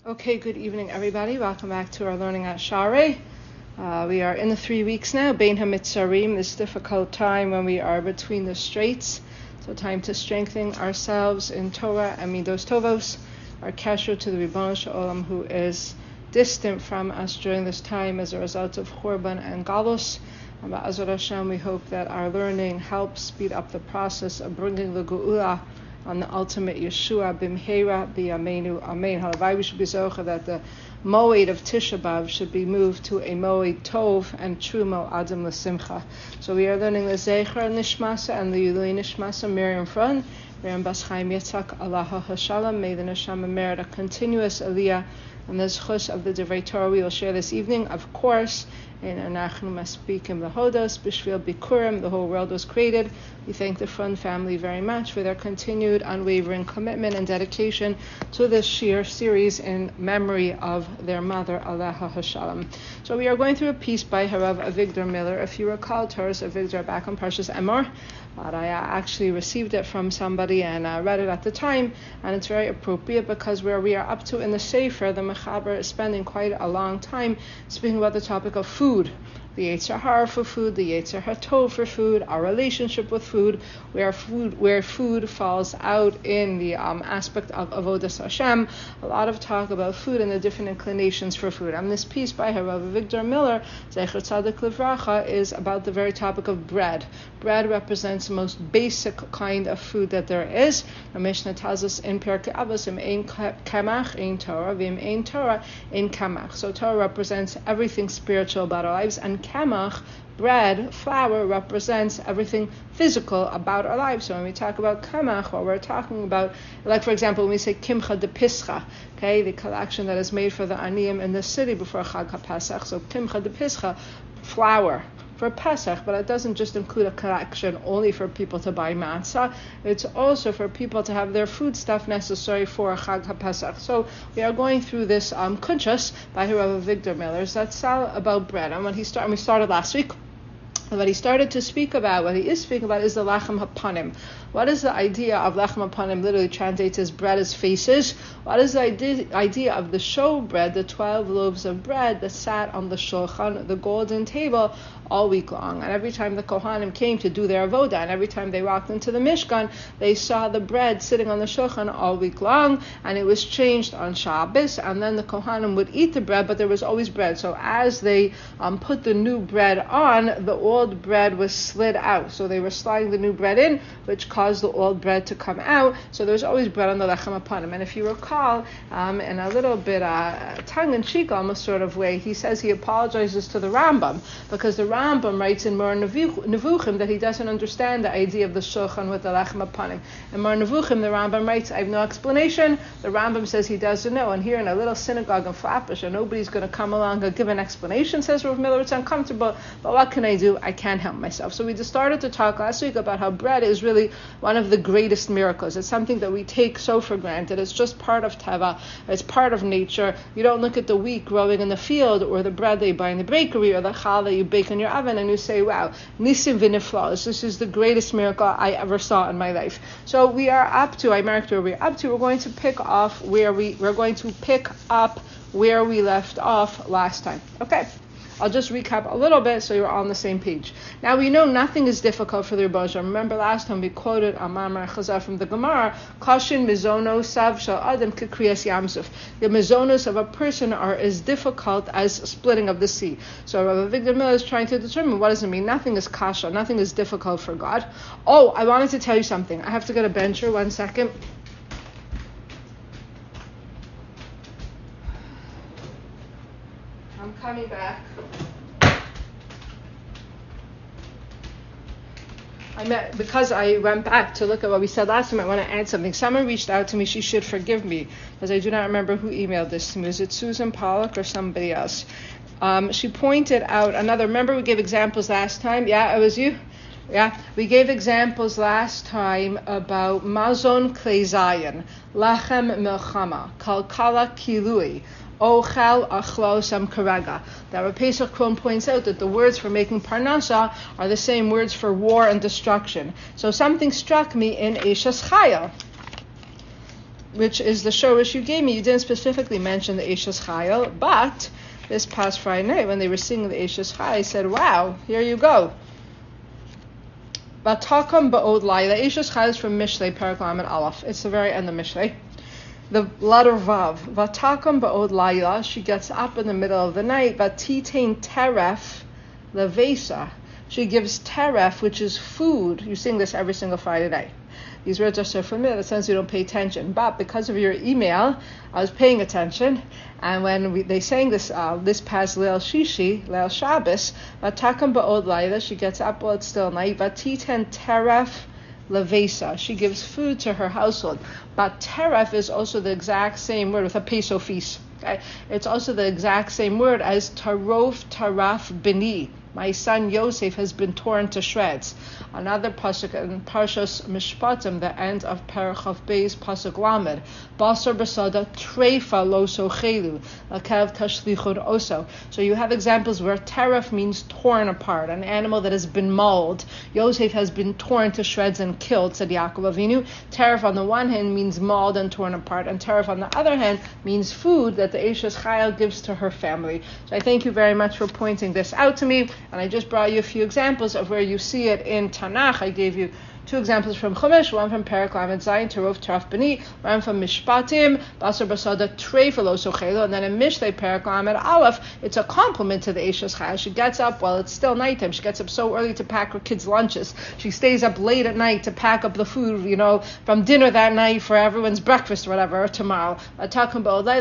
Okay, good evening, everybody. Welcome back to our learning at Sha'arei. We are in the 3 weeks now, Bein HaMitzarim, this difficult time when we are between the straits. So time to strengthen ourselves in Torah and Midos Tovos, our kasher to the Ribono Shel Olam, who is distant from us during this time as a result of Churban and Galus. And Ba'azrat Hashem, we hope that our learning helps speed up the process of bringing the Geula on the ultimate Yeshua b'mheira b'yameinu amen. Halavai, we should be zocher that the moed of Tisha B'av should be moved to a moed tov and true mo'adim l'simcha. So we are learning the Zecher Nishmasa and the Yulei Nishmasa Miriam Front, Miriam Bas Chaim Yitzhak Alaha Hashalom. May the neshama merit a continuous aliyah and the zchus of the Divrei Torah we will share this evening, of course. In Anachnu Maspikim Lahodos, Bishvil Bikurim, the whole world was created. We thank the Front family very much for their continued unwavering commitment and dedication to this Shir series in memory of their mother, Alaha Hashalom. So we are going through a piece by Harav Avigdor Miller. If you recall, Torah's Avigdor back on Parshas Emor, but I actually received it from somebody and read it at the time, and it's very appropriate because where we are up to in the Sefer, the Mechaber is spending quite a long time speaking about the topic of food. The Yetzer Hara for food, the Yetzer Hatov for food, our relationship with food, where food falls out in the aspect of Avodas Hashem. A lot of talk about food and the different inclinations for food. And this piece by Harav Avigdor Miller, Zecher Tzadik Livracha, is about the very topic of bread. Bread represents the most basic kind of food that there is. The Mishnah tells us in Pirkei Avos, Im ein kamach ein Torah, v'im ein Torah ein kamach. So Torah represents everything spiritual about our lives, and kamach, bread, flour, represents everything physical about our lives. So when we talk about kamach, what we're talking about, like for example, when we say kimcha de pischa, okay, the collection that is made for the aniyim in the city before Chag HaPesach. So kimcha de pischa, flour for Pesach, but it doesn't just include a collection only for people to buy matzah. It's also for people to have their food stuff necessary for Chag HaPesach. So we are going through this kunchas by Harav Avigdor Miller that's all about bread. And when we started last week, what he started to speak about, what he is speaking about, is the Lechem HaPanim. What is the idea of Lechem HaPanim? Literally translates as bread as faces. What is the idea of the show bread, the 12 loaves of bread that sat on the shulchan, the golden table, all week long? And every time the Kohanim came to do their avodah, and every time they walked into the Mishkan, they saw the bread sitting on the shulchan all week long, and it was changed on Shabbos, and then the Kohanim would eat the bread, but there was always bread. So as they put the new bread on, the old bread was slid out. So they were sliding the new bread in, which caused the old bread to come out. So there was always bread on the Lechem HaPanim. And if you recall, in a little bit tongue-in-cheek almost sort of way, he says he apologizes to the Rambam, because the Rambam writes in Mor Nevuchim that he doesn't understand the idea of the shulchan with the Lechem HaPanim. In Mor Nevuchim, the Rambam writes, I have no explanation. The Rambam says he doesn't know. And here in a little synagogue in Flatbush, and nobody's going to come along and give an explanation, says Rav Miller. It's uncomfortable, but what can I do? I can't help myself. So we just started to talk last week about how bread is really one of the greatest miracles. It's something that we take so for granted. It's just part of teva. It's part of nature. You don't look at the wheat growing in the field or the bread that you buy in the bakery or the challah that you bake in your oven and you say, wow, nisim v'niflos. This is the greatest miracle I ever saw in my life. So we are up to, I marked where we're up to. We're going to pick up where we left off last time. Okay. I'll just recap a little bit so you're on the same page. Now we know nothing is difficult for the Ribono Shel Olam. Remember last time we quoted a Mamar Chazal from the Gemara, Kashin mizonos sav shel adam kekriyas yamsuf. The mizonos of a person are as difficult as splitting of the sea. So Rav Avigdor Miller is trying to determine what does it mean. Nothing is kasha, nothing is difficult for God. Oh, I wanted to tell you something. I have to get a bencher, 1 second. I'm coming back. Because I went back to look at what we said last time, I want to add something. Someone reached out to me. She should forgive me, because I do not remember who emailed this to me. Was it Susan Pollock or somebody else? She pointed out remember we gave examples last time? Yeah, it was you? Yeah, we gave examples last time about Mazon Klei Zayin, Lachem Milchama, Kalkala Kilui, Ochel Achlosam Karega. That Rav Pesach Krohn points out that the words for making Parnasa are the same words for war and destruction. So something struck me in Eishes Chaya. which is the shorish you gave me. You didn't specifically mention the Eishes Chayil, but this past Friday night when they were singing the Eishes Chayil, I said, wow, here you go. Vatakam ba'od layla. Eishes Chayil is from Mishlei, Perek Lamed Aleph. It's the very end of Mishlei. The letter Vav. Vatakam ba'od layla. She gets up in the middle of the night. Vatitain teref levesa. She gives teref, which is food. You sing this every single Friday night. These words are so familiar, that sense you don't pay attention. But because of your email, I was paying attention. And when they sang this past Leil Shishi, Leil Shabbos, Vatakam ba'od layla, she gets up while it's still night. Vatiten teref levesa. She gives food to her household. But teref is also the exact same word with a pesofis. Okay? It's also the exact same word as tarof taraf bini. My son Yosef has been torn to shreds. Another pasuk in Parshas Mishpatim, the end of Parachav Bey's pasuk Lamed. Basar basada treifa lo sochelu, lakav tashlichud oso. So you have examples where teref means torn apart, an animal that has been mauled. Yosef has been torn to shreds and killed, said Yaakov Avinu. Teref on the one hand means mauled and torn apart, and teref on the other hand means food that the Eishes Chayil gives to her family. So I thank you very much for pointing this out to me. And I just brought you a few examples of where you see it in Tanakh. I gave you 2 examples from Chumash, one from Perek Lamed Zayin, Terov Taraf B'ni, one from Mishpatim, Basar Basada Treifel Sochelo, and then in Mishlei Perek Lamed Aleph, it's a compliment to the Eishes Chayil. She gets up while it's still nighttime. She gets up so early to pack her kids' lunches. She stays up late at night to pack up the food, from dinner that night for everyone's breakfast or whatever, or tomorrow. So I thought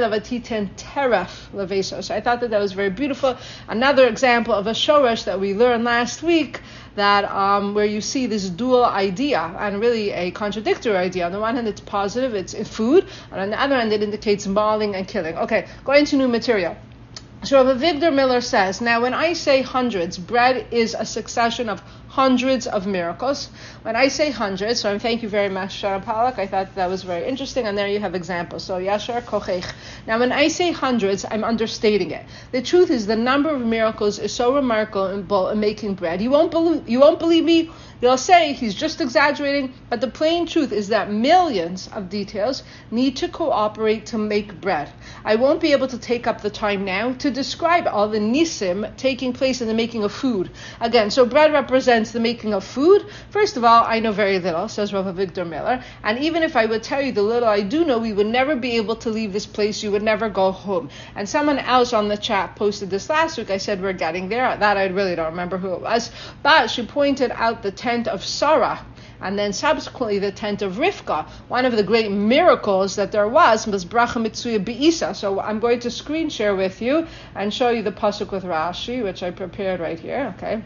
that was very beautiful. Another example of a shoresh that we learned last week, that where you see this dual idea and really a contradictory idea. On the one hand, it's positive, it's food, and on the other hand, it indicates mauling and killing. Okay, going to new material. So Rav Avigdor Miller says, now when I say hundreds, bread is a succession of hundreds of miracles. When I say hundreds, so thank you very much, Sharon Pollack. I thought that was very interesting, and there you have examples. So Yashar Kochech. Now when I say hundreds, I'm understating it. The truth is the number of miracles is so remarkable in making bread. You won't believe me. You'll say he's just exaggerating, but the plain truth is that millions of details need to cooperate to make bread. I won't be able to take up the time now to describe all the nisim taking place in the making of food. Again, so bread represents the making of food. First of all, I know very little, says Rav Avigdor Miller, and even if I would tell you the little I do know, we would never be able to leave this place. You would never go home. And someone else on the chat posted this last week. I said we're getting there. That I really don't remember who it was, but she pointed out the tent of Sarah, and then subsequently the tent of Rivka. One of the great miracles that there was bracha mitzuya be'isa. So I'm going to screen share with you and show you the pasuk with Rashi, which I prepared right here. Okay.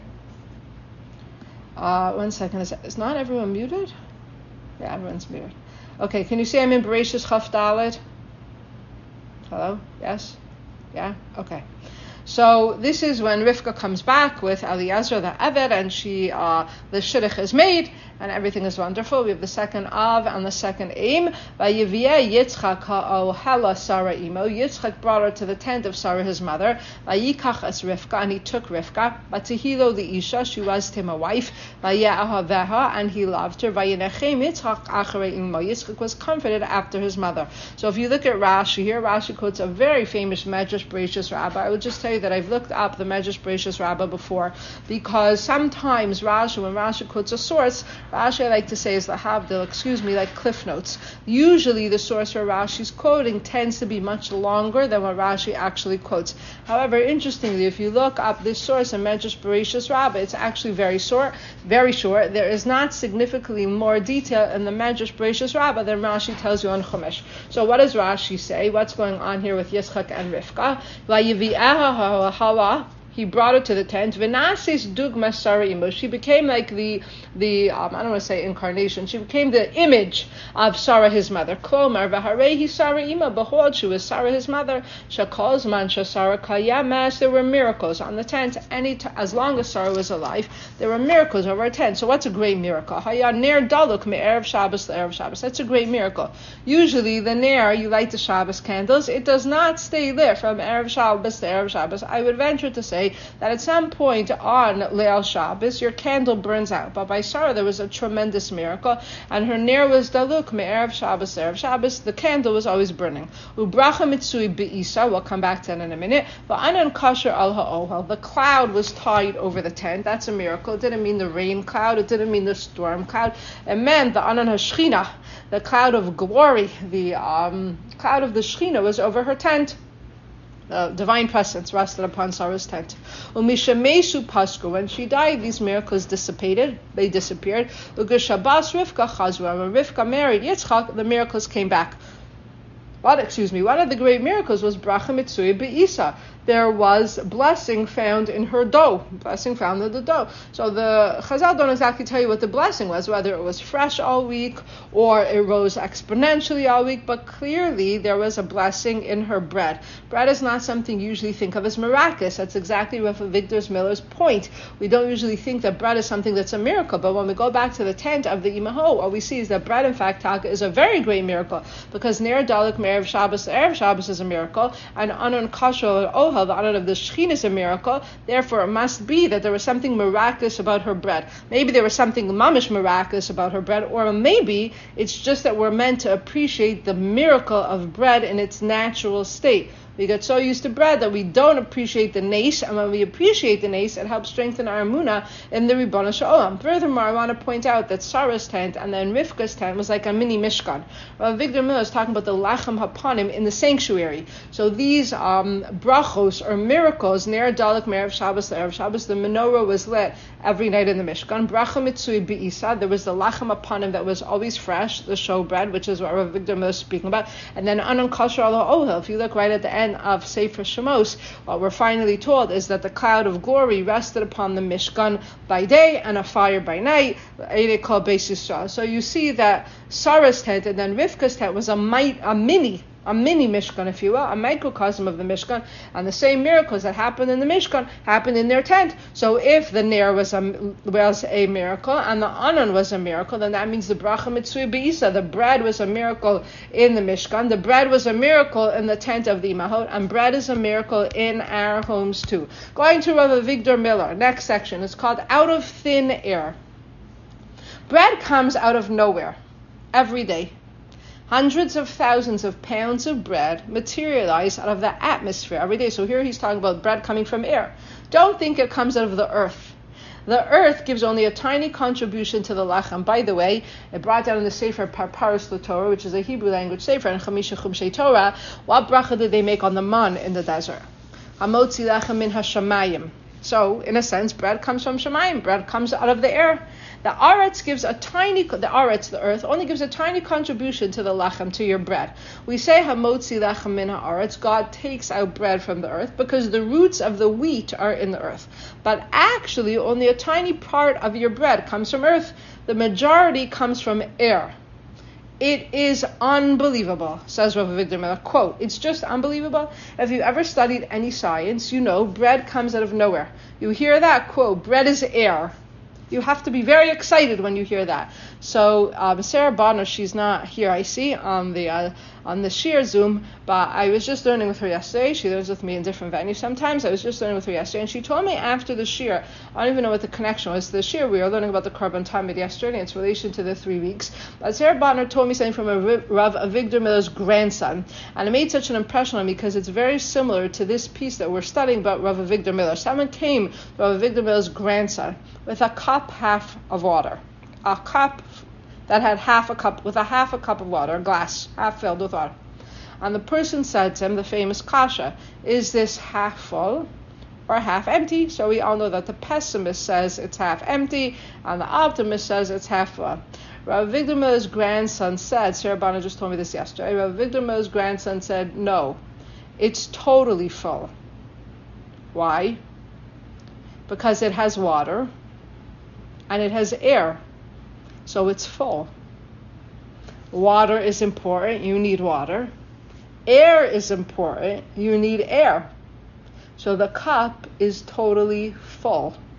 1 second. Is not everyone muted? Yeah, everyone's muted. Okay, can you see I'm in Bereshis Chaf Dalet? Hello? Yes? Yeah? Okay. So this is when Rivka comes back with Eliezer the Eved, and the shidduch is made, and everything is wonderful. We have the second Av and the second Aim. Vayiviyeh Yitzchak ha'ohela Sarah imo. Yitzchak brought her to the tent of Sarah his mother. Vayikach es Rivka, and he took Rivka. Vatihilo the Isha, she was to him a wife. Vaye'ahaveha, and he loved her. Vayinechem Yitzchak acharei imo. Yitzchak was comforted after his mother. So if you look at Rashi here, Rashi quotes a very famous Medrash Bereshis Rabbah. I would just tell you that I've looked up the Medrash Bereshis Rabbah before, because sometimes Rashi, when Rashi quotes a source, Rashi I like to say is lahavdil, like cliff notes. Usually the source where Rashi's quoting tends to be much longer than what Rashi actually quotes. However, interestingly, if you look up this source in Medrash Bereshis Rabbah, it's actually very short. There is not significantly more detail in the Medrash Bereshis Rabbah than Rashi tells you on Chumash. So what does Rashi say? What's going on here with Yitzchak and Rivka? He brought her to the tent. V'nasis dugma Sarah imo. She became like the I don't want to say incarnation. She became the image of Sarah his mother. Klomar v'harehi Sarah imo. Behold, she was Sarah his mother. Shakol zman shasara kayamas. There were miracles on the tent. As long as Sarah was alive, there were miracles over her tent. So what's a great miracle? Haya ner daluk me'erev Shabbos le'erev Shabbos. That's a great miracle. Usually the ner, you light the Shabbos candles. It does not stay lit from erev Shabbos to erev Shabbos. I would venture to say say that at some point on Leil Shabbos, your candle burns out. But by Sarah, there was a tremendous miracle, and her ner was daluk me'erev Shabbos, erev Shabbos. The candle was always burning. Ubracha mitzui be'isa. We'll come back to that in a minute. Va'anan kasher al ha'ohel. The cloud was tied over the tent. That's a miracle. It didn't mean the rain cloud. It didn't mean the storm cloud. It meant the anan hashchina, the cloud of glory. The cloud of the Shechina was over her tent. Divine presence rested upon Sarah's tent. Umishamesu pasku. When she died, these miracles dissipated. They disappeared. Ugeshabas Rivka chazra. When Rivka married Yitzchak, the miracles came back. One of the great miracles was bracha mitzui be'isa. There was blessing found in her dough. Blessing found in the dough. So the Chazal don't exactly tell you what the blessing was, whether it was fresh all week or it rose exponentially all week, but clearly there was a blessing in her bread. Bread is not something you usually think of as miraculous. That's exactly Rav Victor Miller's point. We don't usually think that bread is something that's a miracle, but when we go back to the tent of the Imaho, what we see is that bread, in fact, Taka, is a very great miracle, because Ner Dalek Me'erev Shabbos, Erev Shabbos is a miracle, and Anon Kasher Ohel, the honor of the Shechin, is a miracle. Therefore, it must be that there was something miraculous about her bread. Maybe there was something mamish miraculous about her bread, or maybe it's just that we're meant to appreciate the miracle of bread in its natural state. We get so used to bread that we don't appreciate the nes, and when we appreciate the nes, it helps strengthen our emunah in the Ribbon Shalom. Furthermore, I want to point out that Sarah's tent and then Rivka's tent was like a mini Mishkan. Victor Miller is talking about the Lachem Hapanim in the sanctuary. So these brachos or miracles, Ner Dalek Me'erev Shabbos, Erev Shabbos, the menorah was lit every night in the Mishkan. Bracha mitzui be'isa, there was the Lachem Hapanim that was always fresh, the showbread, which is what Rav Victor Miller is speaking about. And then Anon Kasher al ha'ohel, if you look right at the end of Sefer Shemos, what we're finally told is that the cloud of glory rested upon the Mishkan by day and a fire by night. So you see that Sarah's tent and then Rivka's tent was a mini Mishkan, if you will, a microcosm of the Mishkan, and the same miracles that happened in the Mishkan happened in their tent. So if the Ner was a miracle and the Anan was a miracle, then that means the Bracha Mitzui Be'isa, the bread was a miracle in the Mishkan, the bread was a miracle in the tent of the Imahot, and bread is a miracle in our homes too. Going to Rav Victor Miller, next section, it's called Out of Thin Air. Bread comes out of nowhere, every day. Hundreds of thousands of pounds of bread materialize out of the atmosphere every day. So here he's talking about bread coming from air. Don't think it comes out of the earth. The earth gives only a tiny contribution to the lachem. By the way, it brought down in the Sefer Parparos LaTorah, which is a Hebrew language Sefer, and Chamisha Chumshei Torah, what bracha did they make on the man in the desert? Hamotzi lechem min hashamayim. So, in a sense, bread comes from Shemayim. Bread comes out of the air. The earth, only gives a tiny contribution to the lachem, to your bread. We say hamotzi lechem min haaretz, God takes out bread from the earth because the roots of the wheat are in the earth. But actually, only a tiny part of your bread comes from earth. The majority comes from air. It is unbelievable, says Rav Victor Miller. Quote, it's just unbelievable. If you ever studied any science, you know bread comes out of nowhere. You hear that, quote, bread is air. You have to be very excited when you hear that. So Sarah Bonner, she's not here, I see, on the Shir Zoom, but I was just learning with her yesterday. She learns with me in different venues sometimes. I was just learning with her yesterday, and she told me after the Shir, I don't even know what the connection was to the Shir. We were learning about the Korban Tamid yesterday, and its relation to the 3 weeks. But Sarah Bonner told me something from Rav Avigdor Miller's grandson, and it made such an impression on me because it's very similar to this piece that we're studying about Rav Avigdor Miller. Someone came to Rav Avigdor Miller's grandson with a cup half of water. A cup that had half a cup of water, a glass half filled with water. And the person said to him, the famous kasha, is this half full or half empty? So we all know that the pessimist says it's half empty and the optimist says it's half full. Rav Avigdor Miller's grandson said, Sarah Bonner just told me this yesterday, Rav Avigdor Miller's grandson said, no, it's totally full. Why? Because it has water and it has air. So it's full. Water is important. You need water. Air is important. You need air. So the cup is totally full.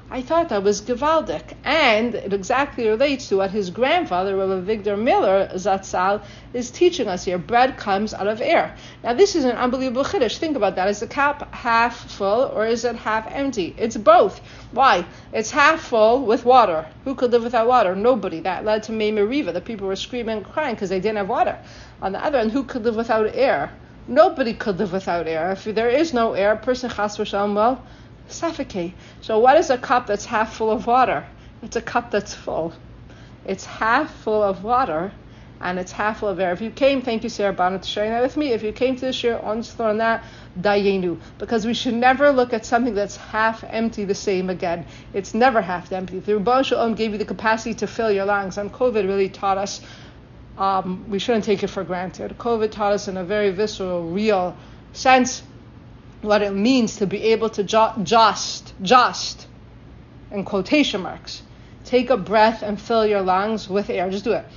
I thought that was gewaldic, and it exactly relates to what his grandfather, Rabbi Victor Miller Zatzal, is teaching us here. Bread comes out of air. Now, this is an unbelievable chiddush. Think about that. Is the cup half full or is it half empty? It's both. Why? It's half full with water. Who could live without water? Nobody. That led to Mei Meriva. The people were screaming and crying because they didn't have water. On the other hand, who could live without air? Nobody could live without air. If there is no air, a person chas v'shalom will suffocate. So what is a cup that's half full of water? It's a cup that's full. It's half full of water and it's half full of air. If you came, thank you, Sarah Bonnet, for sharing that with me. If you came to this year on that, dayenu, because we should never look at something that's half empty the same again. It's never half empty. The Rebbe Shalom gave you the capacity to fill your lungs, and COVID really taught us we shouldn't take it for granted. COVID taught us in a very visceral, real sense what it means to be able to just, in quotation marks, take a breath and fill your lungs with air. Just do it.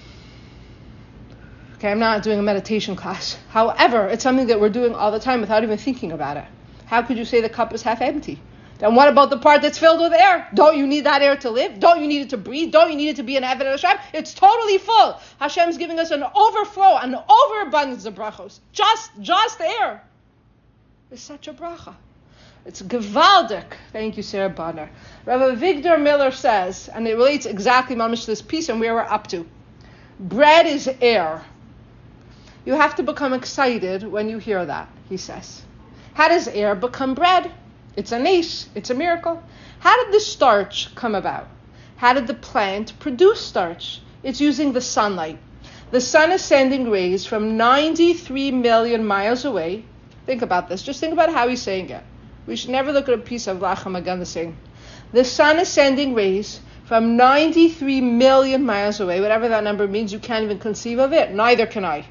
Okay, I'm not doing a meditation class. However, it's something that we're doing all the time without even thinking about it. How could you say the cup is half empty? Then what about the part that's filled with air? Don't you need that air to live? Don't you need it to breathe? Don't you need it to be an Eved Hashem? It's totally full. Hashem's giving us an overflow, an overabundance of brachos. Just air. It's such a bracha. It's gewaldic. Thank you, Sarah Bonner. Rabbi Victor Miller says, and it relates exactly, mamish, to this piece and where we're up to. Bread is air. You have to become excited when you hear that, he says. How does air become bread? It's a nes. It's a miracle. How did the starch come about? How did the plant produce starch? It's using the sunlight. The sun is sending rays from 93 million miles away. Think about this. Just think about how he's saying it. We should never look at a piece of lachem again the same. The sun is sending rays from 93 million miles away. Whatever that number means, you can't even conceive of it. Neither can I.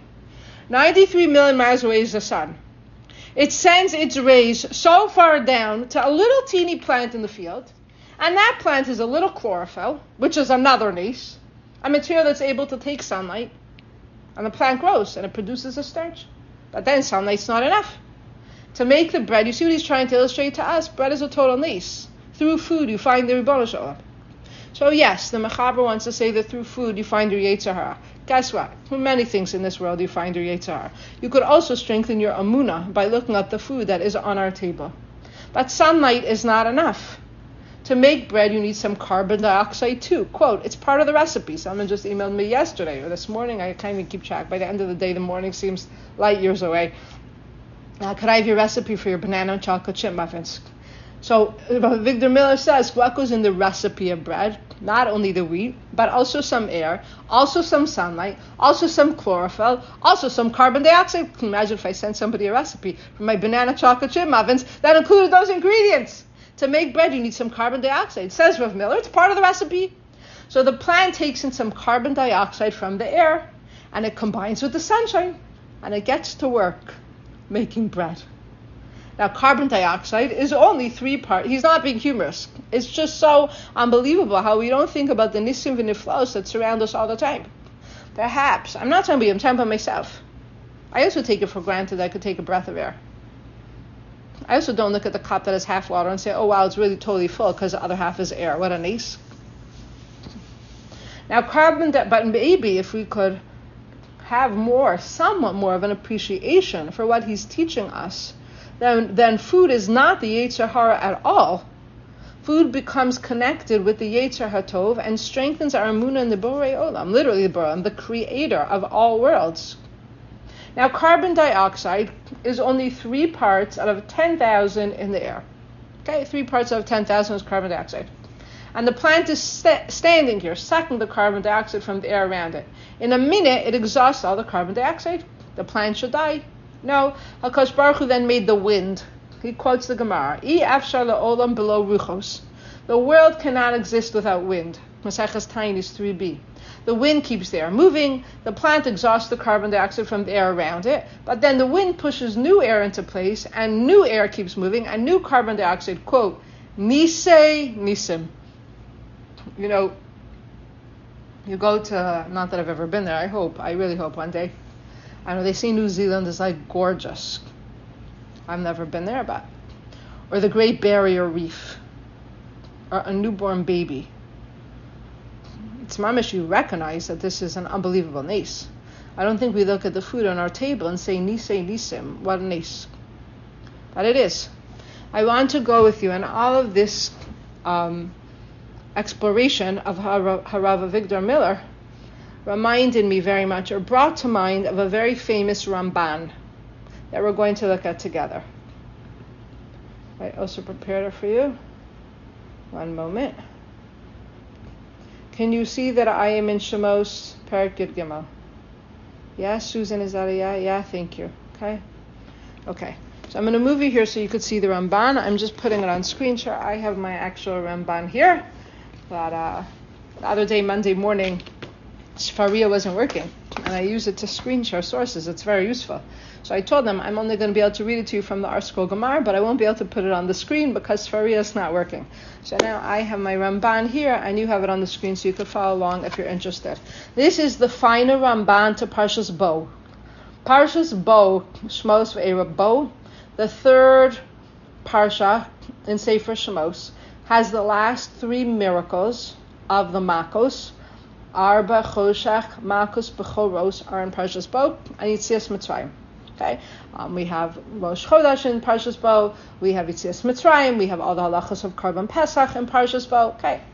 93 million miles away is the sun. It sends its rays so far down to a little teeny plant in the field. And that plant is a little chlorophyll, which is another nes, a material that's able to take sunlight. And the plant grows and it produces a starch. But then sunlight's not enough. To make the bread, you see what he's trying to illustrate to us? Bread is a total nes. Through food you find the Ribono Shel Olam. So yes, the Mechaber wants to say that through food you find your Yetzer Hara. Guess what? Through many things in this world you find your Yetzer Hara. You could also strengthen your Amunah by looking at the food that is on our table. But sunlight is not enough. To make bread you need some carbon dioxide too. Quote, it's part of the recipe. Someone just emailed me yesterday or this morning. I can't even keep track. By the end of the day, the morning seems light years away. Could I have your recipe for your banana and chocolate chip muffins? So Victor Miller says, what goes in the recipe of bread? Not only the wheat, but also some air, also some sunlight, also some chlorophyll, also some carbon dioxide. Can you imagine if I sent somebody a recipe for my banana chocolate chip muffins that included those ingredients? To make bread, you need some carbon dioxide. Says Rav Miller, it's part of the recipe. So the plant takes in some carbon dioxide from the air, and it combines with the sunshine, and it gets to work making bread. Now, carbon dioxide is only 3 parts. He's not being humorous. It's just so unbelievable how we don't think about the nisim v'niflos that surround us all the time. Perhaps, I'm not talking about you, I'm talking about myself. I also take it for granted that I could take a breath of air. I also don't look at the cup that is half water and say, oh wow, it's really totally full because the other half is air. What a nice. Now, but maybe if we could have somewhat more of an appreciation for what he's teaching us, then food is not the Yetzer Hara at all. Food becomes connected with the Yetzer HaTov and strengthens our Emunah in the Borei Olam, literally the Borei Olam, the creator of all worlds. Now, carbon dioxide is only 3 parts out of 10,000 in the air. Okay, 3 parts out of 10,000 is carbon dioxide. And the plant is standing here, sucking the carbon dioxide from the air around it. In a minute, it exhausts all the carbon dioxide. The plant should die. No, HaKadosh Baruch Hu then made the wind. He quotes the Gemara, I afshar la'olam below ruchos. The world cannot exist without wind. Maseches Tainis 3b. The wind keeps the air moving, the plant exhausts the carbon dioxide from the air around it, but then the wind pushes new air into place, and new air keeps moving, and new carbon dioxide, quote, nisei nisim. You know, you go to, not that I've ever been there, I really hope one day. I know they say New Zealand is like gorgeous. I've never been there, but, or the Great Barrier Reef. or a newborn baby. It's mamish, you recognize that this is an unbelievable nes. I don't think we look at the food on our table and say, nisei nisim, what a nes. But it is. I want to go with you, and all of this exploration of Harav Avigdor Miller reminded me very much, or brought to mind, of a very famous Ramban that we're going to look at together. I also prepared it for you. One moment. Can you see that I am in Shemos Perek Yud Gimel? Yeah, Susan, is that a yeah? Yeah, thank you. Okay. So I'm going to move you here so you could see the Ramban. I'm just putting it on screen share. I have my actual Ramban here. But the other day, Monday morning, Sfaria wasn't working, and I use it to screen share sources. It's very useful. So I told them I'm only going to be able to read it to you from the Arskol Gemara, but I won't be able to put it on the screen because Sfaria is not working. So now I have my Ramban here, and you have it on the screen so you can follow along if you're interested. This is the final Ramban to Parshas Bo. Parshas Bo, Shmos Ve'era Bo, the third Parsha in Sefer Shmos, has the last three miracles of the Makos. Arba, Choshech, Makos, Bechoros are in Parshas Bo, and Yitzias Mitzrayim. Okay, we have Rosh Chodesh in Parshas Bo, we have Yitzias Mitzrayim, we have all the halachos of Karban Pesach in Parshas Bo.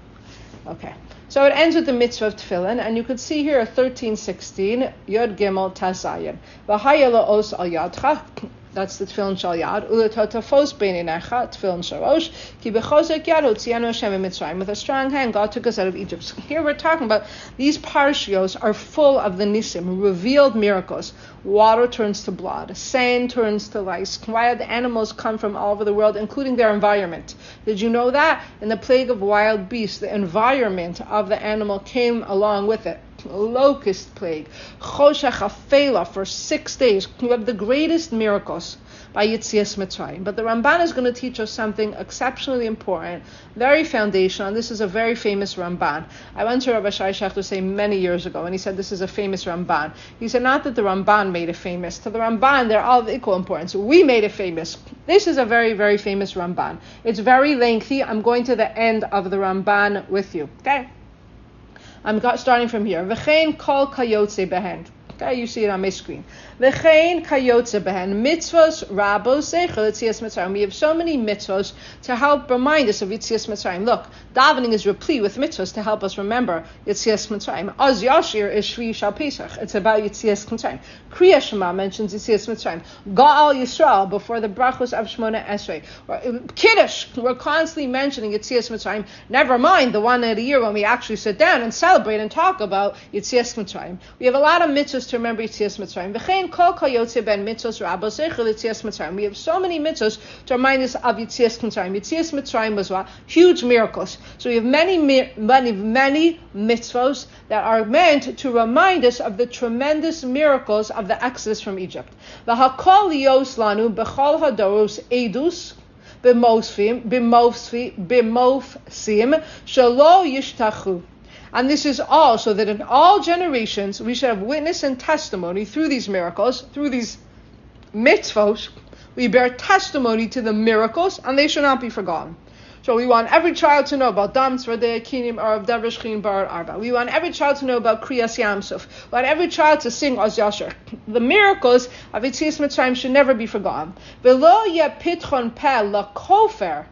Okay. So it ends with the mitzvah of tefillin, and you could see here 13:16 Yod Gimel Tazayin. V'hayela os al yadcha. That's the tefillin shal yad. Uletotafos beinenecha tefillin sharosh. Ki bechozek yad hotzianu Hashem mitzrayim. With a strong hand, God took us out of Egypt. So here we're talking about these parshios are full of the nisim, revealed miracles. Water turns to blood. Sand turns to lice. Wild animals come from all over the world, including their environment. Did you know that? In the plague of wild beasts, the environment of the animal came along with it. Locust plague, Choshech Afela for 6 days. We have the greatest miracles by Yitzias Mitzrayim. But the Ramban is going to teach us something exceptionally important, very foundational, and this is a very famous Ramban. I went to Rabbi Shai Shechter say many years ago, and he said this is a famous Ramban. He said not that the Ramban made it famous. To the Ramban, they're all of equal importance. We made it famous. This is a very, very famous Ramban. It's very lengthy. I'm going to the end of the Ramban with you. Okay? I'm starting from here. V'chein kol kayotze behen. Okay, you see it on my screen. V'chein kayotze behen. Mitzvos rabos zeichel Yitzias Mitzrayim. We have so many mitzvos to help remind us of Yitzias Mitzrayim. Look, davening is replete with mitzvos to help us remember Yitzias Mitzrayim. Az Yashir is Shvi Shal Pesach. It's about Yitzias Mitzrayim. Kriya Shema mentions Yitzias Mitzrayim. Ga'al Yisrael before the brachos of Shmona Esrei. Kiddush, we're constantly mentioning Yitzias Mitzrayim. Never mind the one at a year when we actually sit down and celebrate and talk about Yitzias Mitzrayim. We have a lot of mitzvos to remember Yitzias Mitzrayim. V'chein kol kayotze ben mitzvos rabos zeichel Yitzias Mitzrayim. We have so many mitzvos to remind us of Yitzias Mitzrayim. Yitzias Mitzrayim was what? Huge miracles. So we have many mitzvos that are meant to remind us of the tremendous miracles of the Exodus from Egypt. V'hakol lios lanu b'chol hadoros edus b'mofsim shelo yishtachu. And this is all so that in all generations we should have witness and testimony through these miracles, through these mitzvos. We bear testimony to the miracles, and they should not be forgotten. So we want every child to know about Dam Tzvadei Kinim or of Devreshchin Bar Arba. We want every child to know about Kriyas Yamsuf. We want every child to sing Oz Yasher. The miracles of Yitzias Mitzrayim should never be forgotten. V'lo yepitchon peh lakofer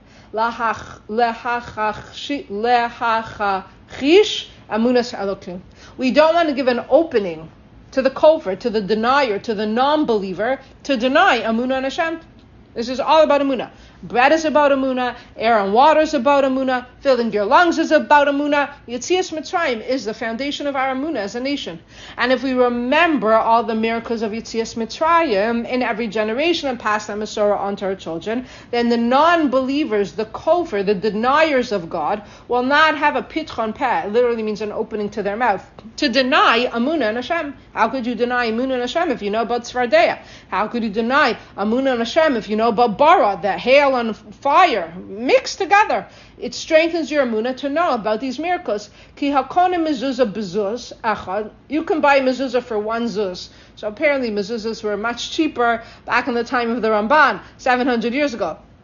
lehachachish amunas elokim. We don't want to give an opening to the kofar, to the denier, to the non-believer, to deny Amunah and Hashem. This is all about Amunah. Bread is about Amunah. Air and water is about Amunah. Filling your lungs is about Amunah. Yitzias Mitzrayim is the foundation of our Amunah as a nation. And if we remember all the miracles of Yitzias Mitzrayim in every generation and pass that Masorah on to our children, then the non-believers, the kofar, the deniers of God, will not have a pitchon peh. It literally means an opening to their mouth. To deny Amunah and Hashem. How could you deny Amunah and Hashem if you know about Tzvardeya? How could you deny Amunah and Hashem if you know about Bara, the hail and fire mixed together? It strengthens your Amunah to know about these miracles. Ki hakonim mezuzah bezuz echad. You can buy mezuzah for one zuz. So apparently mezuzahs were much cheaper back in the time of the Ramban, 700 years ago.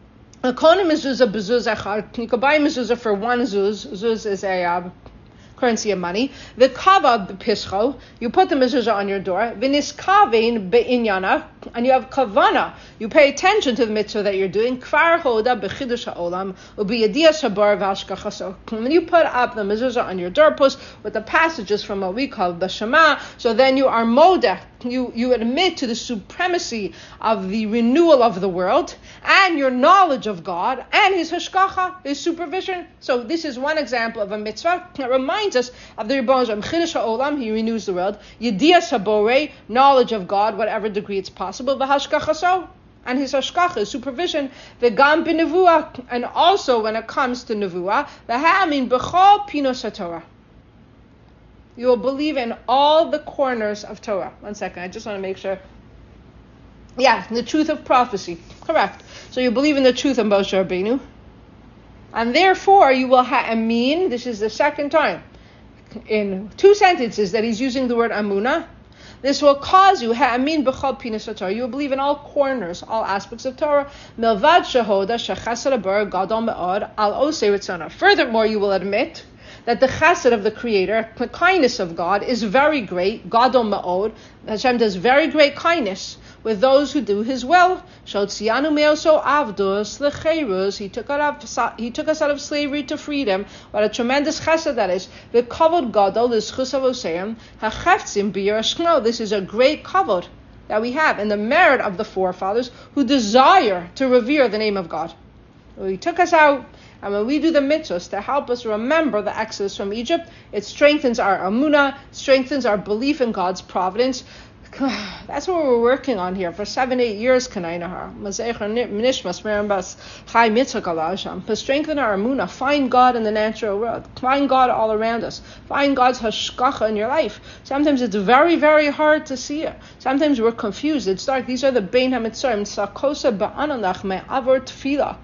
Kona mezuzah b'zuz echad. You could buy mezuzah for one zuz. Zuz is a currency of money. The kava b'pischo, you put the mezuzah on your door. V'niskavein be'inyana, and you have kavana. You pay attention to the mitzvah that you're doing. Kvar hoda b'chidush ha'olam u'biyadiyas habar v'hashkachaso. When you put up the mezuzah on your doorpost with the passages from what we call the Shema, so then you are modeh. You admit to the supremacy of the renewal of the world and your knowledge of God and His hashkacha, His supervision. So this is one example of a mitzvah that reminds us of the Rebbeinu Shalom. Chidush ha'olam, He renews the world. Yediyas haborei, knowledge of God, whatever degree it's possible. V'hashkachaso, and His hashkacha, His supervision. V'gam b'nevuah, and also when it comes to nevuah, v'ha'amin b'chol pinos haTorah. You will believe in all the corners of Torah. 1 second, I just want to make sure. Yeah, the truth of prophecy. Correct. So you believe in the truth of Moshe Rabbeinu. And therefore you will ha'amin. This is the second time in 2 sentences that he's using the word amuna. This will cause you ha'amin b'chol pinas haTorah. You will believe in all corners, all aspects of Torah. Milvad shehoda shechesed habar gadol me'od al osei ritzona. Furthermore, you will admit that the chesed of the Creator, the kindness of God, is very great. Gadol ma'od. Hashem does very great kindness with those who do His will. Shotzianu me'oso avdos lecherus. He took us out of slavery to freedom. What a tremendous chesed that is. The kavod gadol is chus avoseim hacheftzim b'yirashkno. This is a great kavod that we have in the merit of the forefathers who desire to revere the name of God. He took us out. And when we do the mitzvahs to help us remember the exodus from Egypt, it strengthens our amunah, strengthens our belief in God's providence. That's what we're working on here for 7-8 years. To strengthen our amunah, find God in the natural world, find God all around us, find God's hashkacha in your life. Sometimes it's very, very hard to see it. Sometimes we're confused. It's dark. These are the bein hamitzarim. Sakosa ba'ananach me'avor tefillah.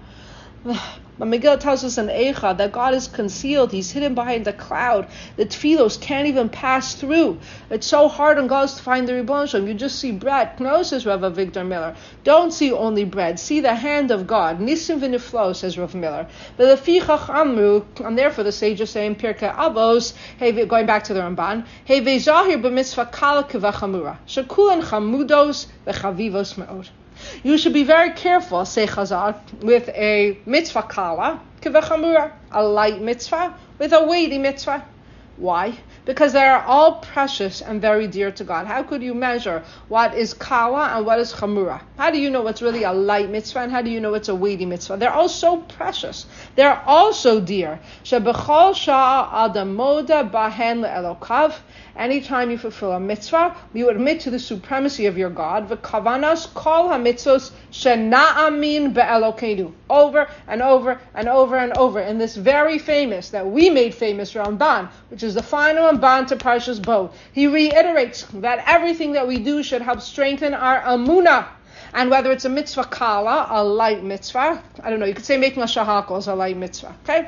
But Megillah tells us in Eicha that God is concealed. He's hidden behind the cloud. The tefillos can't even pass through. It's so hard on God to find the Rebbeinu Shalom. You just see bread. No, says Rav Avigdor Miller. Don't see only bread. See the hand of God. Nisim v'niflo, says Rav Miller. But the Fichach Amru, and therefore the sages say in Pirkei Avos, going back to the Ramban, Hevei zahir b'mitzvah kala k'vachamura. Shekulan chamudos v'chavivos me'od. You should be very careful, say Chazal, with a mitzvah kala, kivachamura, a light mitzvah, with a weighty mitzvah. Why? Because they are all precious and very dear to God. How could you measure what is kala and what is chamura? How do you know what's really a light mitzvah and how do you know what's a weighty mitzvah? They're all so precious. They're all so dear. Shebechol sha'a adam moda bahen le'elokav. Anytime you fulfill a mitzvah, you admit to the supremacy of your God. V'kavanas kol hamitzvos shena'amin be'elokeinu. Over and over and over and over. In this very famous, that we made famous Ramban, which is the final Ramban to Parshas Bo, he reiterates that everything that we do should help strengthen our amunah. And whether it's a mitzvah kala, a light mitzvah, I don't know, you could say making a shahakol is a light mitzvah, okay?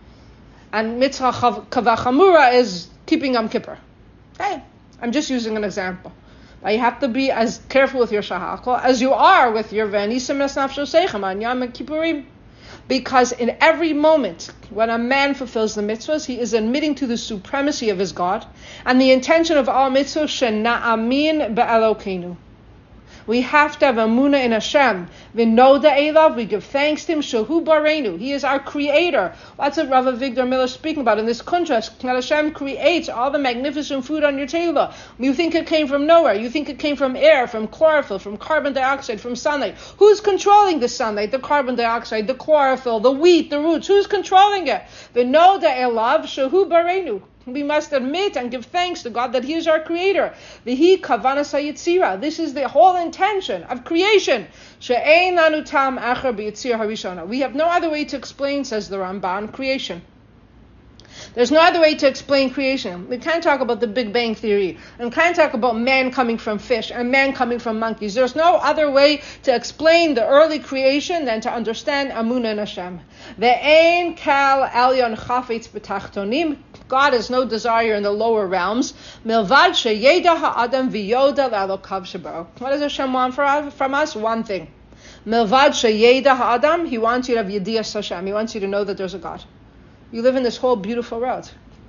And mitzvah kavachamura is keeping Yom Kippur. Okay, I'm just using an example. But you have to be as careful with your shahakol as you are with your v'anisim nasnafsho seichem on Yom Kippurim. Because in every moment when a man fulfills the mitzvahs, he is admitting to the supremacy of his God and the intention of all mitzvahs shena'amin be'elokeinu. We have to have amunah in Hashem. V'noda elav, we give thanks to Him. Shehu bareinu, He is our Creator. That's what Rav Avigdor Miller is speaking about in this contrast. That Hashem creates all the magnificent food on your table. You think it came from nowhere. You think it came from air, from chlorophyll, from carbon dioxide, from sunlight. Who's controlling the sunlight, the carbon dioxide, the chlorophyll, the wheat, the roots? Who's controlling it? V'noda elav, shehu bareinu. We must admit and give thanks to God that He is our Creator. V'hi kavanas hayitzira. This is the whole intention of creation. She'ein lanu tam acher b'yitzir harishona. We have no other way to explain, says the Ramban, creation. There's no other way to explain creation. We can't talk about the Big Bang Theory, and we can't talk about man coming from fish and man coming from monkeys. There's no other way to explain the early creation than to understand Amunah in Hashem. Ve'ein kal elyon chafetz b'tachtonim. God has no desire in the lower realms. Milvad sheyeda ha'adam v'yoda la'alokav shebaro. What does Hashem want from us? One thing. Milvad sheyeda ha'adam, he wants you to have yediyas Hashem. He wants you to know that there's a God. You live in this whole beautiful world.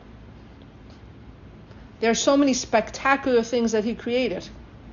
There are so many spectacular things that he created.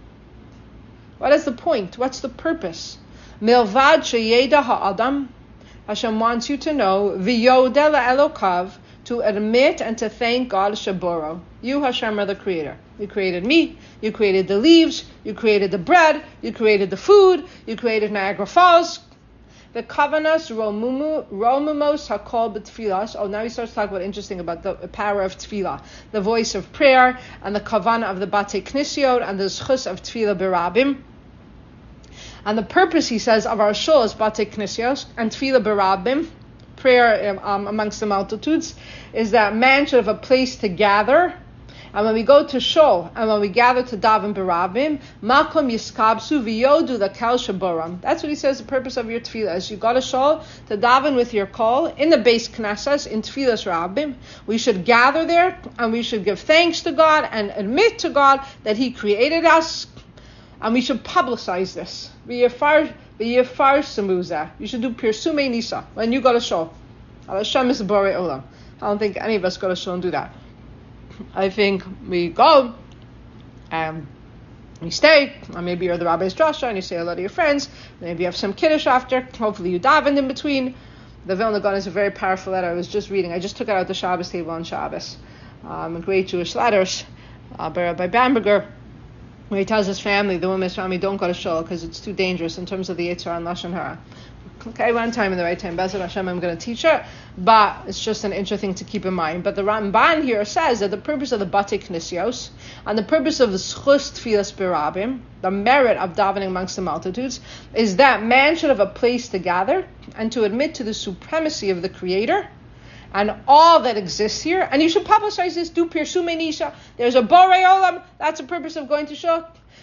What is the point? What's the purpose? Milvad sheyeda ha'adam, Hashem wants you to know, v'yodeh la'elokav, to admit and to thank God Shaboro. You, Hashem, are the creator. You created me, you created the leaves, you created the bread, you created the food, you created Niagara Falls. The kavanas romumos hakol b'tfilas. Oh, now he starts talking about interesting about the power of tefillah, the voice of prayer, and the kavana of the batei knisiot, and the zchus of tefillah berabim. And the purpose, he says, of our shul is batei knisiot and tefillah berabim, prayer amongst the multitudes, is that man should have a place to gather. And when we go to shul, and when we gather to daven berabim, makom yiskabsu v'yodu l'kel shaboram. That's what he says the purpose of your tefillah is. You go to shul to daven with your kol in the base knesses in tefillas rabim. We should gather there, and we should give thanks to God and admit to God that He created us, and we should publicize this. V'yafar samuza. You should do pirsumei nisa when you go to shul. Hashem is borei olam. I don't think any of us go to shul and do that. I think we go and we stay, or maybe you're the rabbi's drasha and you say hello to your friends, maybe you have some kiddush after, hopefully you daven in between. The Vilna Gaon is a very powerful letter I was just reading. I just took it out of the Shabbos table on Shabbos. A great Jewish letters by Bamberger, where he tells his family, the women's family, don't go to shul because it's too dangerous in terms of the Yitzhar and Lashon Hara. Okay, one time in the right time. Bezrat Hashem, I'm going to teach it, but it's just an interesting to keep in mind. But the Ramban here says that the purpose of the Batei Knisios and the purpose of the Schus Tfilas Berabim, the merit of davening amongst the multitudes, is that man should have a place to gather and to admit to the supremacy of the Creator and all that exists here. And you should publicize this. Do Pirsumei Nisha. There's a Borei Olam. That's the purpose of going to shul.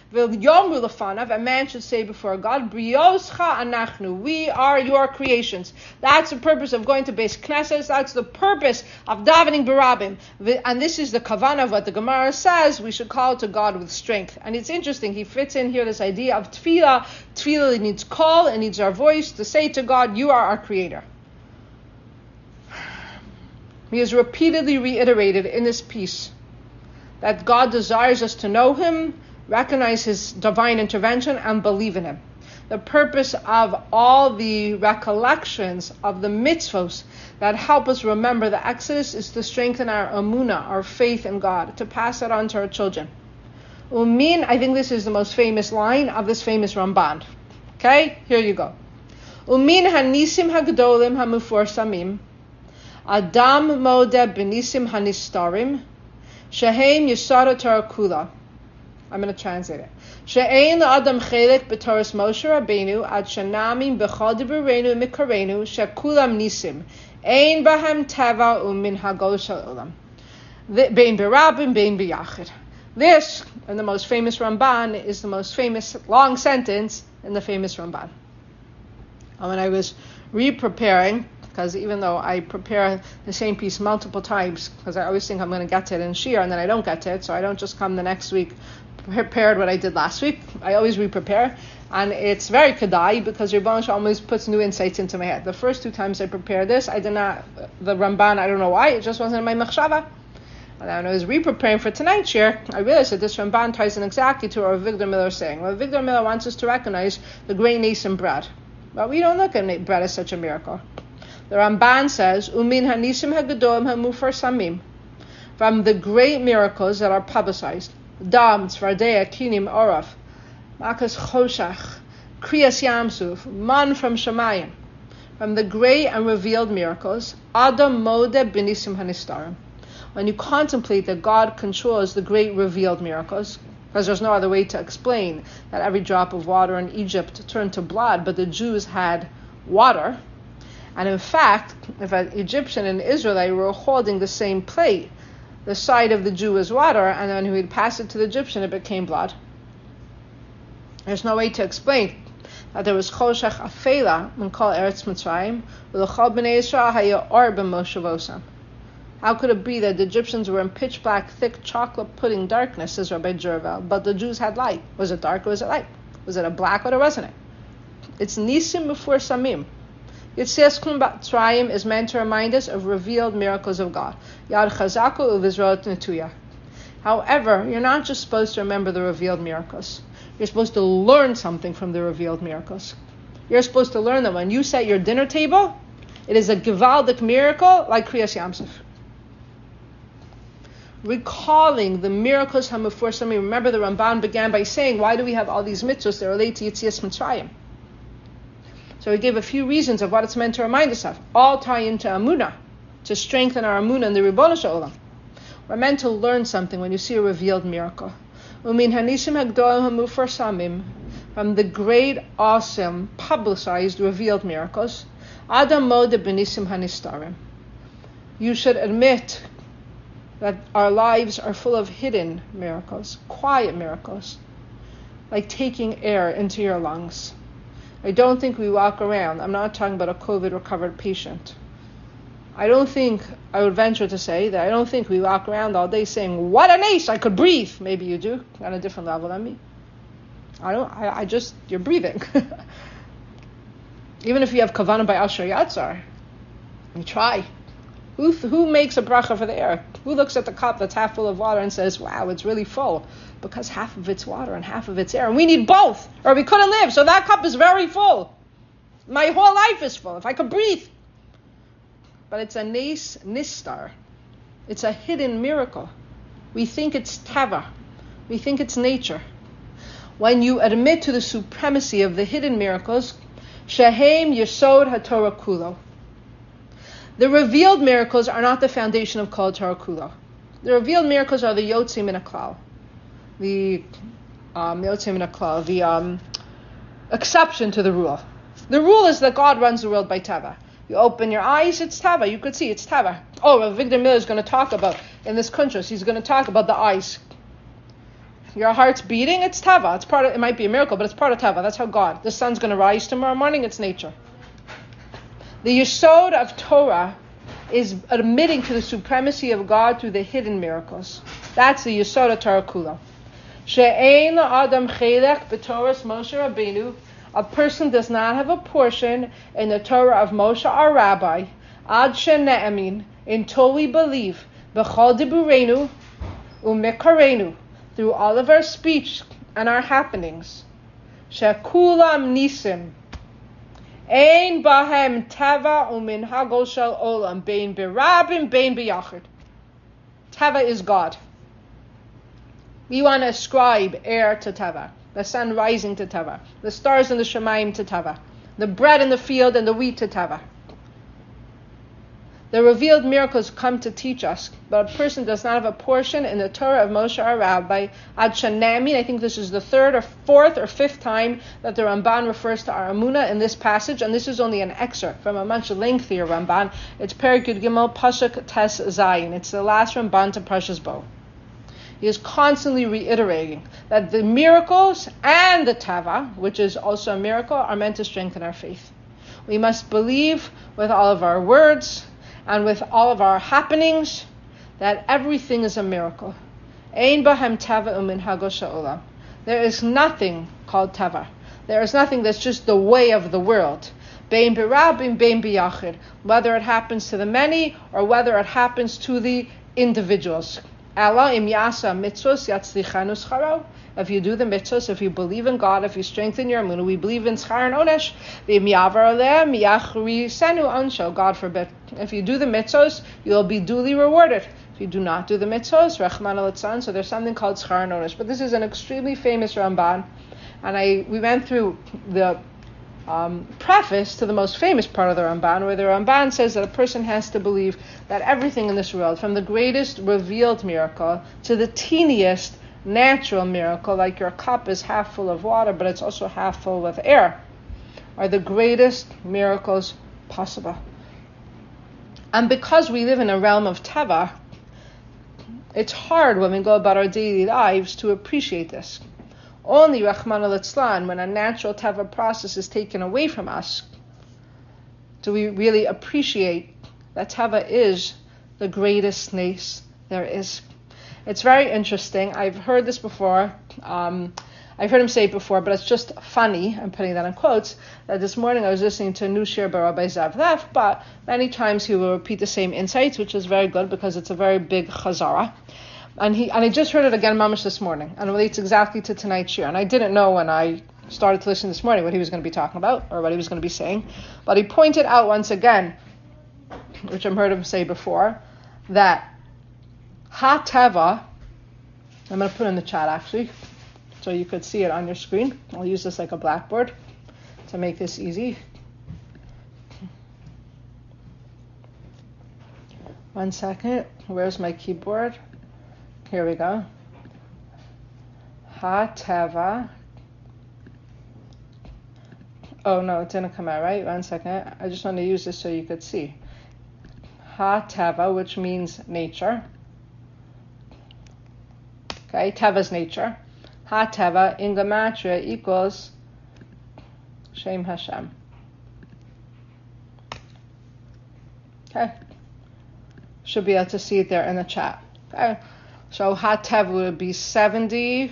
A man should say before God, Brioscha anachnu, we are your creations. That's the purpose of going to Beis Knesset. That's the purpose of davening berabim. And this is the kavanah of what the Gemara says, we should call to God with strength. And it's interesting, he fits in here this idea of tefillah. Tefillah needs call, it needs our voice to say to God, you are our creator. He has repeatedly reiterated in this piece that God desires us to know Him, recognize His divine intervention, and believe in Him. The purpose of all the recollections of the mitzvos that help us remember the Exodus is to strengthen our emunah, our faith in God, to pass it on to our children. Umin, I think this is the most famous line of this famous Ramban. Okay, here you go. Umin hanisim hagdolim hamuforsamim, Adam modeh benisim hanistarim, shehem yisara Torah kula. I'm going to translate it. She'ein la'adam chelik b'Toras Moshe Rabbeinu ad shenamim b'chol divrenu mikarenu shekulam nisim ein bahem teva umin hagol shel olam bein berabim bein biyachid. This, and the most famous Ramban, is the most famous long sentence in the famous Ramban. And when I was re-preparing, because even though I prepare the same piece multiple times, because I always think I'm going to get to it in Shir, and then I don't get to it, so I don't just come the next week prepared what I did last week. I always re-prepare, and it's very kedai because Rebbeinu Shalom always puts new insights into my head. The first two times I prepared this, I did not, the Ramban, I don't know why, it just wasn't in my machshava. And when I was re-preparing for tonight's share, I realized that this Ramban ties in exactly to what Victor Miller is saying. Well, Victor Miller wants us to recognize the great nascent bread. But we don't look at bread as such a miracle. The Ramban says, Umin hanisim hagadolim hamufarsamim, from the great miracles that are publicized, Dam, Tzvardea, Kinim, Oraf, Makas Choshach, Kriyas Yamsuf, Man from Shemayim, from the great and revealed miracles, Adam Modeh Benisim Hanistarim. When you contemplate that God controls the great revealed miracles, because there's no other way to explain that every drop of water in Egypt turned to blood, but the Jews had water. And in fact, if an Egyptian and Israelite were holding the same plate, the side of the Jew was water, and then when he would pass it to the Egyptian, it became blood. There's no way to explain that there was choshech afela in kol Eretz Mitzrayim, v'lechol b'nei Yisrael haya or b'moshavosam. How could it be that the Egyptians were in pitch black, thick chocolate pudding darkness, says Rabbi Jervel, but the Jews had light? Was it dark or was it light? Was it a black or wasn't it? It's nisim before samim. Yitzias Klum B'Tzrayim is meant to remind us of revealed miracles of God. Yad Chazaku Uvizrot Netuya. However, you're not just supposed to remember the revealed miracles. You're supposed to learn something from the revealed miracles. You're supposed to learn that when you set your dinner table, it is a Gevaldik miracle like Kriyas Yamsuf. Recalling the miracles Hamufursamim. Remember, the Ramban began by saying, why do we have all these mitzvahs that relate to Yitzias Mitzrayim? So he gave a few reasons of what it's meant to remind us of. All tie into Amunah, to strengthen our Amunah in the Ribono Shel Olam. We're meant to learn something when you see a revealed miracle. Umin hanisim hagdolim hamufursamim, from the great, awesome, publicized, revealed miracles. Adam mode benisim hanistarim. You should admit that our lives are full of hidden miracles, quiet miracles, like taking air into your lungs. I don't think we walk around. I'm not talking about a COVID recovered patient. I would venture to say that I don't think we walk around all day saying, what an ace, I could breathe. Maybe you do, on a different level than me. You're breathing. Even if you have kavanah by Asher Yatzar, you try. Who makes a bracha for the air? Who looks at the cup that's half full of water and says, wow, it's really full? Because half of it's water and half of it's air. And we need both, or we couldn't live. So that cup is very full. My whole life is full, if I could breathe. But it's a nes nistar. It's a hidden miracle. We think it's tava. We think it's nature. When you admit to the supremacy of the hidden miracles, shehem yesod haTorah kulo. The revealed miracles are not the foundation of Kol Torah Kulo. The revealed miracles are the Yotzim Min HaKlal. The exception to the rule. The rule is that God runs the world by Tava. You open your eyes, it's Tava. You could see it's Tava. Oh, Rav Victor Miller is going to talk about, in this contrast, he's going to talk about the eyes. Your heart's beating, it's Tava. It might be a miracle, but it's part of Tava. That's how God. The sun's going to rise tomorrow morning, it's nature. The Yesod of Torah is admitting to the supremacy of God through the hidden miracles. That's the Yesod of Torah Kula. She'ein Adam Chelek b'Torahs Moshe Rabbeinu. A person does not have a portion in the Torah of Moshe our Rabbi. Ad she'ne'amin, until we believe b'chol diburenu u'mekarenu, through all of our speech and our happenings. She'kulam nisim. Ein bahem tava uminhago shel olam bein berabim bein biyachid. Tava is God. We want to ascribe air to Tava, the sun rising to Tava, the stars in the Shemayim to Tava, the bread in the field and the wheat to Tava. The revealed miracles come to teach us, but a person does not have a portion in the Torah of Moshe our Rabbi. Ad Shanami, I think this is the third or fourth or fifth time that the Ramban refers to our Amunah in this passage, and this is only an excerpt from a much lengthier Ramban. It's Perek Yud Gimel Pasuk Tes Zayin. It's the last Ramban to Parshas Bo. He is constantly reiterating that the miracles and the Tava, which is also a miracle, are meant to strengthen our faith. We must believe with all of our words and with all of our happenings that everything is a miracle. Ein bahem tava uminhago sha'olam. There is nothing called tava. There is nothing that's just the way of the world. Bein birabim, bein biyachid. Whether it happens to the many or whether it happens to the individuals. Allah im yasa mitzvos yatzlichanu scharo. If you do the mitzvos, if you believe in God, if you strengthen your amunah, we believe in schar and onesh. V'im yavar aleh miyachri senu ansho. God forbid. If you do the mitzvos, you'll be duly rewarded. If you do not do the mitzvos, rachman al-tzan, so there's something called schar and onesh. But this is an extremely famous Ramban, and we went through the preface to the most famous part of the Ramban, where the Ramban says that a person has to believe that everything in this world, from the greatest revealed miracle to the teeniest natural miracle, like your cup is half full of water, but it's also half full with air, are the greatest miracles possible. And because we live in a realm of Tava, it's hard when we go about our daily lives to appreciate this. Only Rahman al-Itzlan, when a natural Tava process is taken away from us, do we really appreciate that Tava is the greatest nes there is. It's very interesting. I've heard this before. I've heard him say it before, but it's just funny, I'm putting that in quotes, that this morning I was listening to Nushir Barabay Zavlev, but many times he will repeat the same insights, which is very good because it's a very big chazara. And I just heard it again, mamash, this morning, and it relates exactly to tonight's shir. And I didn't know when I started to listen this morning what he was going to be talking about, or what he was going to be saying. But he pointed out once again, which I've heard him say before, that ha-teva, I'm going to put it in the chat actually, so you could see it on your screen. I'll use this like a blackboard to make this easy. One second, where's my keyboard? Here we go. Ha-teva. Oh no, it didn't come out right. One second. I just want to use this so you could see. Ha-teva, which means nature. Okay, teva's nature. Ha-teva in gematria equals Shem Hashem. Okay. Should be able to see it there in the chat. Okay. So ha-teva would be 70,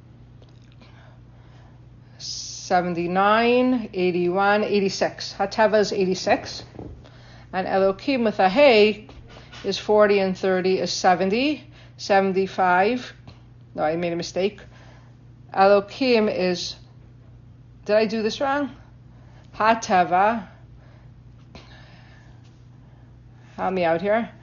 79, 81, 86. Ha-teva is 86. And Elokim with a hey is 40 and 30 is 70, 75. No, I made a mistake. Elokim is, did I do this wrong? Ha-teva, help me out here.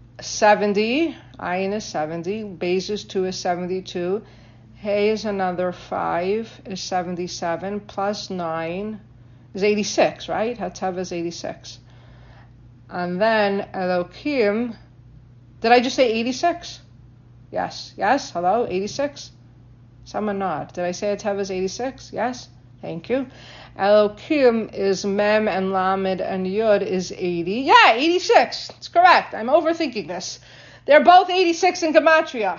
70, ayin is 70, Beis is 2 is 72, Hey is another 5 is 77, plus 9 is 86, right? Ha-teva is 86. And then Elokim, did I just say 86? Yes, hello, 86? Someone nod. Did I say ha-teva is 86? Yes, thank you. Elokim is Mem and Lamed and Yud is 80. Yeah, 86. It's correct. I'm overthinking this. They're both 86 in Gematria.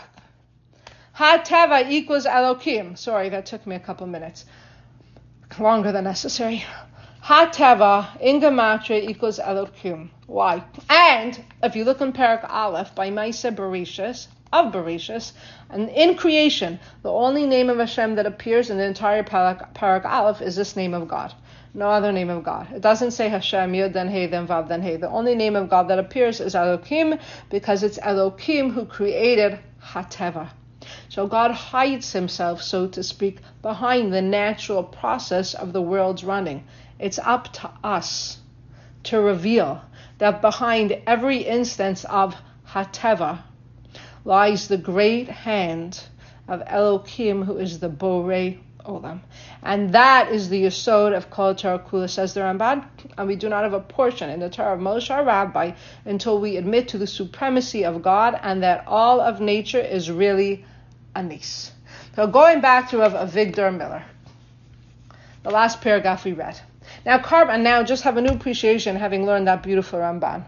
Ha-teva equals Elokim. Sorry, that took me a couple minutes. Longer than necessary. Ha-teva in Gematria equals Elokim. Why? And if you look in Parak Aleph by Maaseh Bereshis, of Bereshis, and in creation, the only name of Hashem that appears in the entire Parak Aleph is this name of God. No other name of God. It doesn't say Hashem, Yud, then Hey, then Vav, then Hey. The only name of God that appears is Elokim, because it's Elokim who created Ha-teva. So God hides himself, so to speak, behind the natural process of the world's running. It's up to us to reveal that behind every instance of Ha-teva lies the great hand of Elokim, who is the Borei Olam. And that is the Yesod of Kol Torah Kula, says the Ramban. And we do not have a portion in the Torah of Moshe Rabbi until we admit to the supremacy of God and that all of nature is really a nes. So going back to Avigdor Miller, the last paragraph we read. Now just have a new appreciation having learned that beautiful Ramban.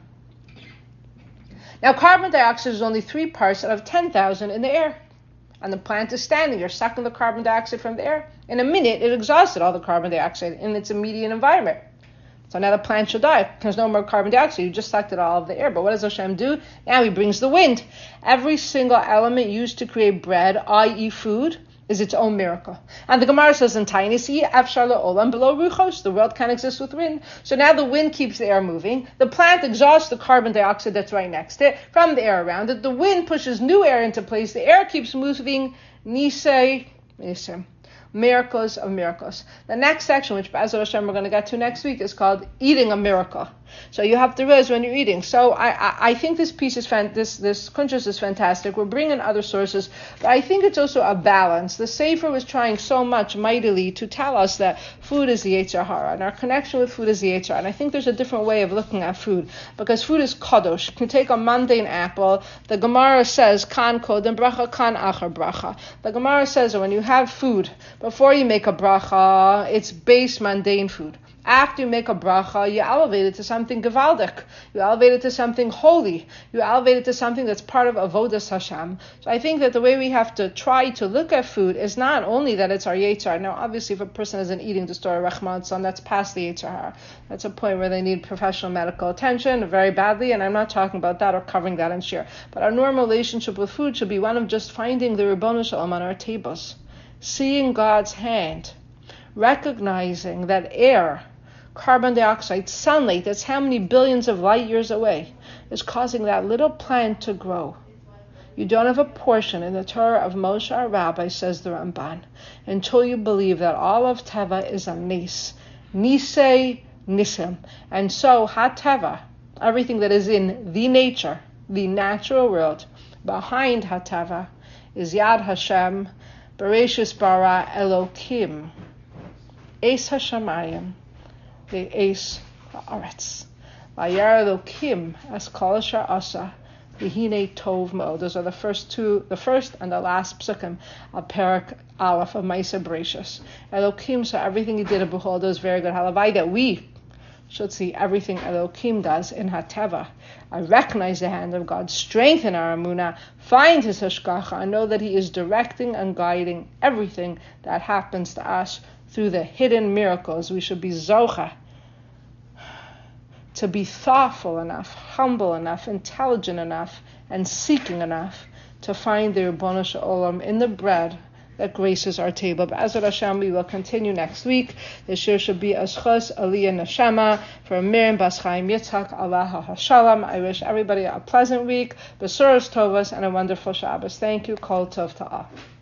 Now, carbon dioxide is only 3 parts out of 10,000 in the air. And the plant is standing. You're sucking the carbon dioxide from the air. In a minute, it exhausted all the carbon dioxide in its immediate environment. So now the plant should die. There's no more carbon dioxide. You just sucked it all of the air. But what does Hashem do? Now he brings the wind. Every single element used to create bread, i.e. food, is its own miracle. And the Gemara says in Tainisi, Afshar la'olam below ruchos, the world can't exist with wind. So now the wind keeps the air moving. The plant exhausts the carbon dioxide that's right next to it from the air around it. The wind pushes new air into place. The air keeps moving. Nisei. Miracles of miracles. The next section, which B'ezras Hashem we're going to get to next week, is called eating a miracle. So you have to realize when you're eating. So I think this piece is this kuntres is fantastic. We're bringing other sources, but I think it's also a balance. The Sefer was trying so much mightily to tell us that food is the Yetzer Hara, and our connection with food is the Yetzer Hara. And I think there's a different way of looking at food, because food is kadosh. You can take a mundane apple. The Gemara says kan kodem bracha, kan achar bracha. The Gemara says that when you have food, before you make a bracha, it's base mundane food. After you make a bracha, you elevate it to something gevaldik. You elevate it to something holy. You elevate it to something that's part of avodas Hashem. So I think that the way we have to try to look at food is not only that it's our Yetzer. Now, obviously, if a person has an eating disorder, Rahman son, that's past the Yetzer Hara. That's a point where they need professional medical attention very badly, and I'm not talking about that or covering that in shir. But our normal relationship with food should be one of just finding the Ribono Shel Olam on our tables. seeing God's hand, recognizing that air, carbon dioxide, sunlight, that's how many billions of light years away, is causing that little plant to grow. You don't have a portion in the Torah of Moshe our Rabbi, says the Ramban, until you believe that all of Teva is a Nis. Nisei Nisim. And so, HaTeva, everything that is in the nature, the natural world, behind HaTeva, is Yad Hashem, Bereshis Bara Elokim, Eis HaShamayim, the Eis HaAretz. Vayar Elokim, as Kol Asher Asa, V'hinei Tov Mo. Those are the first and the last psukim of Perak Aleph of Ma'aser Bereshis. Elokim, so everything he did, behold, is very good. Halavai, that we should see everything Elokim does in HaTeva. I recognize the hand of God, strengthen our Emunah, find His Hashgacha, and know that He is directing and guiding everything that happens to us through the hidden miracles. We should be Zocha, to be thoughtful enough, humble enough, intelligent enough, and seeking enough to find the Ribono Shel Olam in the bread that graces our table. But Ezrat Hashem, we will continue next week. The shir should be Azchos Aliyah Neshama for Miriam Bas Chaim Yitzhak Allah HaShalom. I wish everybody a pleasant week, Besuros Tovos, and a wonderful Shabbos. Thank you. Kol Tov Ta'ah.